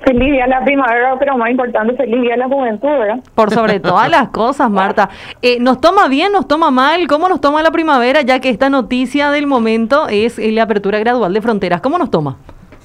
Feliz día de la primavera, pero más importante, feliz día de la juventud, ¿verdad? Por sobre todas las cosas, Marta. ¿Nos toma bien, nos toma mal? ¿Cómo nos toma la primavera? Ya que esta noticia del momento es la apertura gradual de fronteras. ¿Cómo nos toma?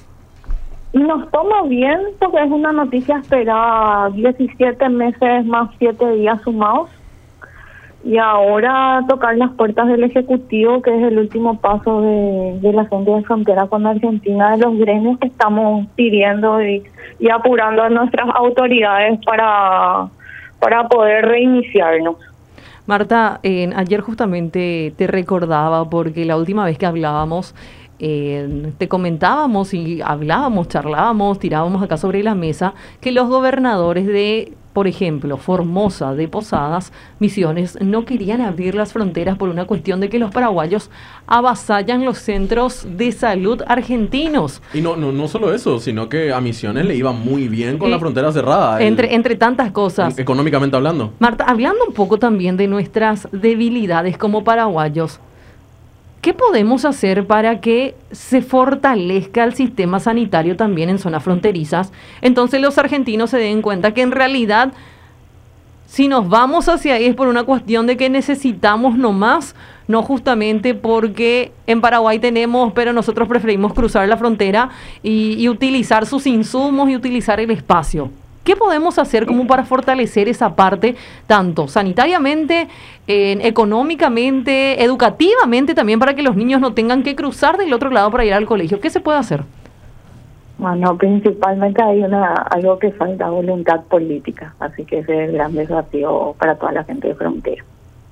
Nos toma bien porque es una noticia esperada, 17 meses más 7 días sumados. Y ahora tocar las puertas del Ejecutivo, que es el último paso de la gente de frontera con Argentina, de los gremios que estamos pidiendo y apurando a nuestras autoridades para poder reiniciarnos. Marta, ayer justamente te recordaba porque la última vez que hablábamos, te comentábamos y hablábamos, charlábamos, tirábamos acá sobre la mesa que los gobernadores de, por ejemplo, Formosa, de Posadas, Misiones, no querían abrir las fronteras por una cuestión de que los paraguayos avasallan los centros de salud argentinos. Y no solo eso, sino que a Misiones le iba muy bien con la frontera cerrada. Entre tantas cosas. Económicamente hablando. Marta, hablando un poco también de nuestras debilidades como paraguayos, ¿qué podemos hacer para que se fortalezca el sistema sanitario también en zonas fronterizas? Entonces los argentinos se den cuenta que en realidad, si nos vamos hacia ahí es por una cuestión de que necesitamos nomás, no justamente porque en Paraguay tenemos, pero nosotros preferimos cruzar la frontera y utilizar sus insumos y utilizar el espacio. ¿Qué podemos hacer como para fortalecer esa parte, tanto sanitariamente, económicamente, educativamente también, para que los niños no tengan que cruzar del otro lado para ir al colegio? ¿Qué se puede hacer? Bueno, principalmente hay algo que falta, voluntad política, así que ese es el gran desafío para toda la gente de frontera.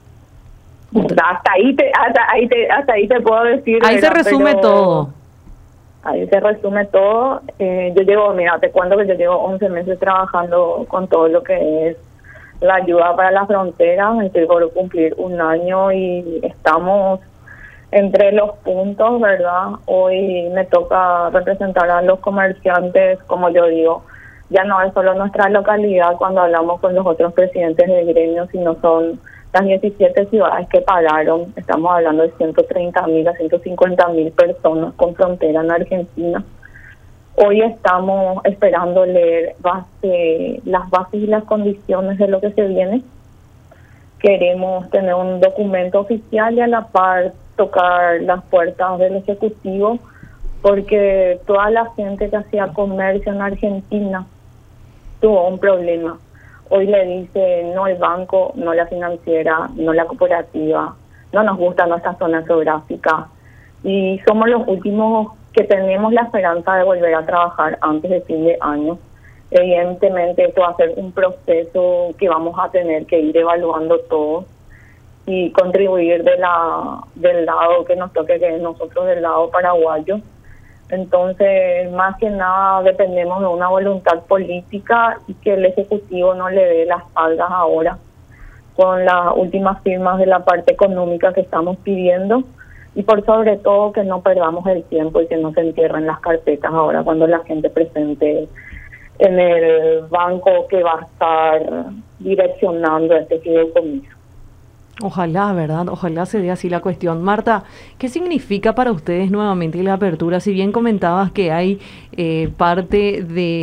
Hasta ahí te puedo decir. Ahí se resume todo. Ahí se resume todo. Te cuento que yo llevo 11 meses trabajando con todo lo que es la ayuda para la frontera. Estoy por cumplir un año y estamos entre los puntos, ¿verdad? Hoy me toca representar a los comerciantes, como yo digo. Ya no es solo nuestra localidad cuando hablamos con los otros presidentes de gremio, sino son las 17 ciudades que pararon. Estamos hablando de 130.000 a 150.000 personas con frontera en Argentina. Hoy estamos esperando leer las bases y las condiciones de lo que se viene. Queremos tener un documento oficial y a la par tocar las puertas del Ejecutivo, porque toda la gente que hacía comercio en Argentina tuvo un problema. Hoy le dice no el banco, no la financiera, no la cooperativa, no nos gusta nuestra zona geográfica y somos los últimos que tenemos la esperanza de volver a trabajar antes de fin de año. Evidentemente esto va a ser un proceso que vamos a tener que ir evaluando todo y contribuir del lado que nos toque, que es nosotros del lado paraguayo. Entonces, más que nada, dependemos de una voluntad política y que el Ejecutivo no le dé las espaldas ahora con las últimas firmas de la parte económica que estamos pidiendo y por sobre todo que no perdamos el tiempo y que no se entierren las carpetas ahora cuando la gente presente en el banco que va a estar direccionando este fideicomiso. Ojalá, ¿verdad? Ojalá se dé así la cuestión. Marta, ¿qué significa para ustedes nuevamente la apertura? Si bien comentabas que hay parte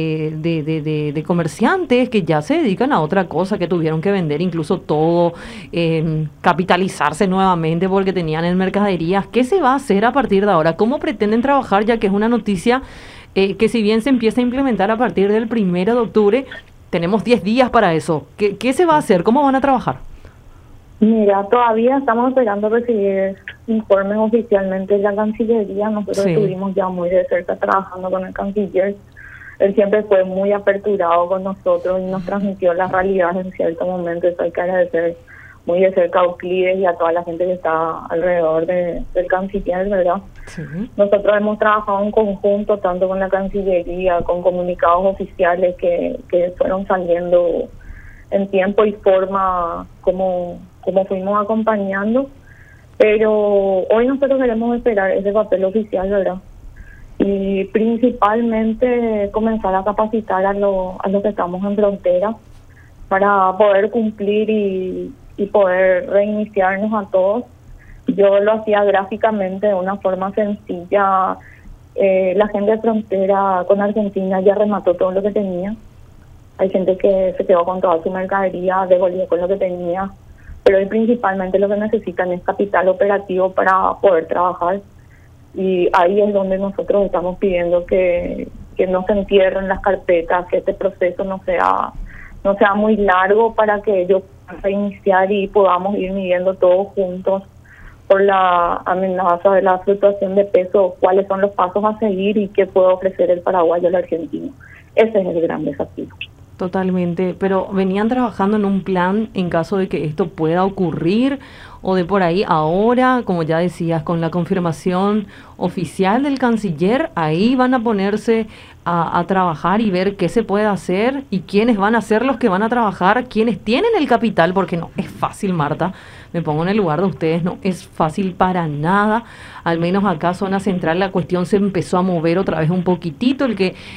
de comerciantes que ya se dedican a otra cosa, que tuvieron que vender incluso todo, capitalizarse nuevamente porque tenían en mercaderías. ¿Qué se va a hacer a partir de ahora? ¿Cómo pretenden trabajar? Ya que es una noticia que si bien se empieza a implementar a partir del 1 de octubre, tenemos 10 días para eso. ¿Qué se va a hacer? ¿Cómo van a trabajar? Mira, todavía estamos esperando recibir informes oficialmente de la Cancillería. Nosotros estuvimos ya muy de cerca trabajando con el canciller. Él siempre fue muy aperturado con nosotros y nos transmitió la realidad en cierto momento. Eso hay que agradecer muy de cerca a Euclides y a toda la gente que está alrededor del canciller, ¿verdad? Sí. Nosotros hemos trabajado en conjunto, tanto con la Cancillería, con comunicados oficiales que fueron saliendo en tiempo y forma como fuimos acompañando, pero hoy nosotros queremos esperar ese papel oficial, ¿verdad? Y principalmente comenzar a capacitar a los que estamos en frontera para poder cumplir y poder reiniciarnos a todos. Yo lo hacía gráficamente de una forma sencilla La gente de frontera con Argentina ya remató todo lo que tenía. Hay gente que se quedó con toda su mercadería, devolvió con lo que tenía, pero hoy principalmente lo que necesitan es capital operativo para poder trabajar. Y ahí es donde nosotros estamos pidiendo que no se entierren las carpetas, que este proceso no sea muy largo para que ellos puedan reiniciar y podamos ir midiendo todos juntos por la amenaza de la fluctuación de peso, cuáles son los pasos a seguir y qué puede ofrecer el paraguayo al argentino. Ese es el gran desafío. Totalmente, pero ¿venían trabajando en un plan en caso de que esto pueda ocurrir o de por ahí ahora, como ya decías, con la confirmación oficial del canciller, ahí van a ponerse a trabajar y ver qué se puede hacer y quiénes van a ser los que van a trabajar, quiénes tienen el capital, porque no es fácil, Marta, me pongo en el lugar de ustedes, no es fácil para nada, al menos acá zona central la cuestión se empezó a mover otra vez un poquitito,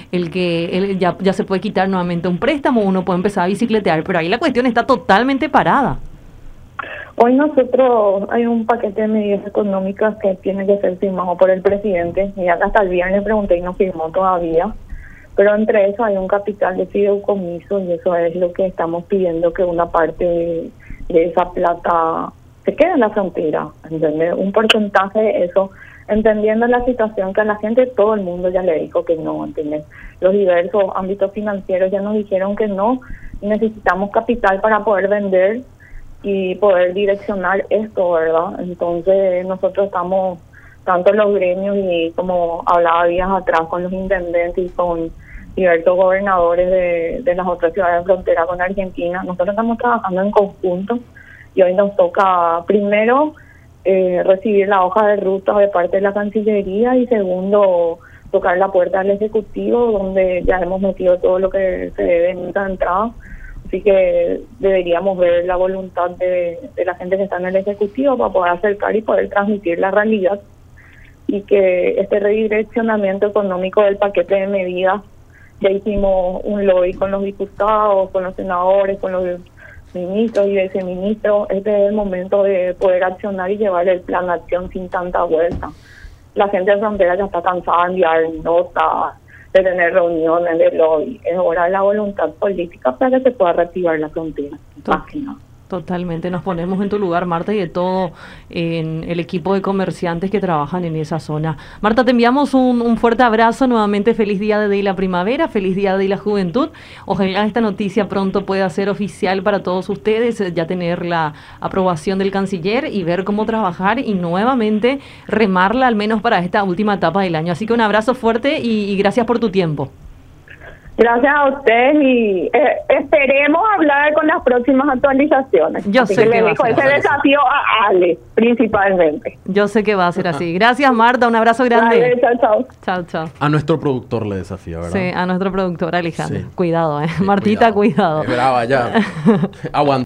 ya se puede quitar nuevamente un préstamo, uno puede empezar a bicicletear, pero ahí la cuestión está totalmente parada. Hoy nosotros hay un paquete de medidas económicas que tiene que ser firmado por el presidente, y hasta el viernes pregunté y no firmó todavía, pero entre eso hay un capital de fideicomiso y eso es lo que estamos pidiendo, que una parte de esa plata se quede en la frontera, ¿entendés? Un porcentaje de eso, entendiendo la situación que a la gente, todo el mundo ya le dijo que no, ¿entendés? Los diversos ámbitos financieros ya nos dijeron que no, y necesitamos capital para poder vender y poder direccionar esto, ¿verdad? Entonces nosotros estamos, tanto los gremios y como hablaba días atrás con los intendentes y con diversos gobernadores de las otras ciudades de frontera con Argentina, nosotros estamos trabajando en conjunto y hoy nos toca primero recibir la hoja de ruta de parte de la Cancillería y segundo tocar la puerta del Ejecutivo, donde ya hemos metido todo lo que se debe en esta entrada. Así que deberíamos ver la voluntad de la gente que está en el Ejecutivo para poder acercar y poder transmitir la realidad, y que este redireccionamiento económico del paquete de medidas, ya hicimos un lobby con los diputados, con los senadores, con los ministros y viceministros. Este es el momento de poder accionar y llevar el plan de acción sin tanta vuelta. La gente de frontera ya está cansada de enviar notas, de tener reuniones de lobby. Es hora de la voluntad política para que se pueda reactivar la frontera. Más que nada. Totalmente, nos ponemos en tu lugar, Marta, y de todo en el equipo de comerciantes que trabajan en esa zona. Marta, te enviamos un fuerte abrazo, nuevamente feliz día de la primavera, feliz día de la juventud. Ojalá esta noticia pronto pueda ser oficial para todos ustedes, ya tener la aprobación del canciller y ver cómo trabajar y nuevamente remarla al menos para esta última etapa del año. Así que un abrazo fuerte y gracias por tu tiempo. Gracias a ustedes y esperemos hablar con las próximas actualizaciones. Yo así sé que que le va a dejo ser ese desafío a Ale, principalmente. Yo sé que va a ser así. Gracias, Marta, un abrazo grande. Vale, chao, chao. Chao, chao. A nuestro productor le desafía, ¿verdad? Sí, a nuestro productor Alejandro. Sí. Cuidado, Martita, cuidado. Es brava ya. Aguanta.